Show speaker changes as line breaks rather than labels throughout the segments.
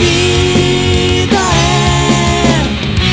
vida é.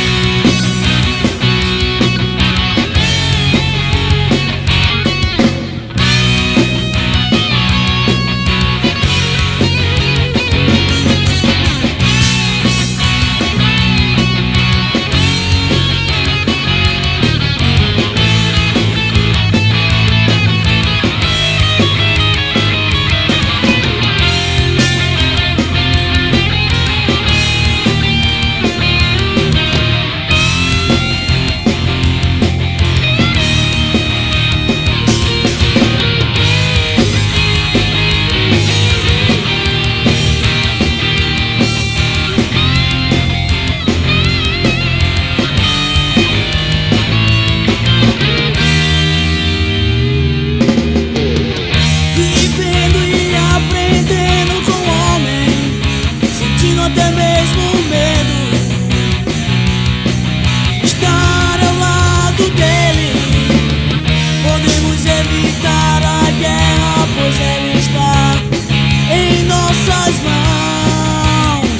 Até mesmo medo, estar ao lado dele. Podemos evitar a guerra, pois ela está em nossas mãos.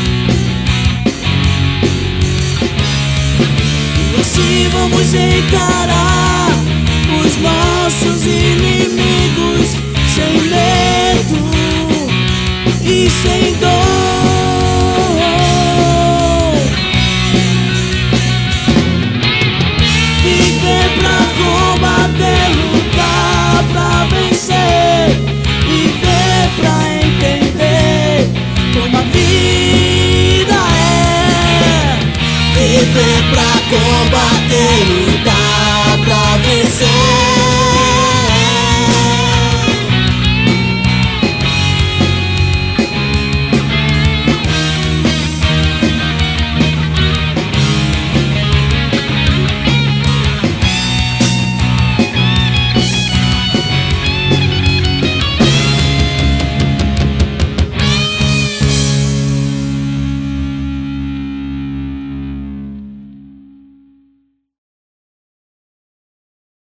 E assim vamos encarar os nossos inimigos sem medo e sem dor. Viver pra combater.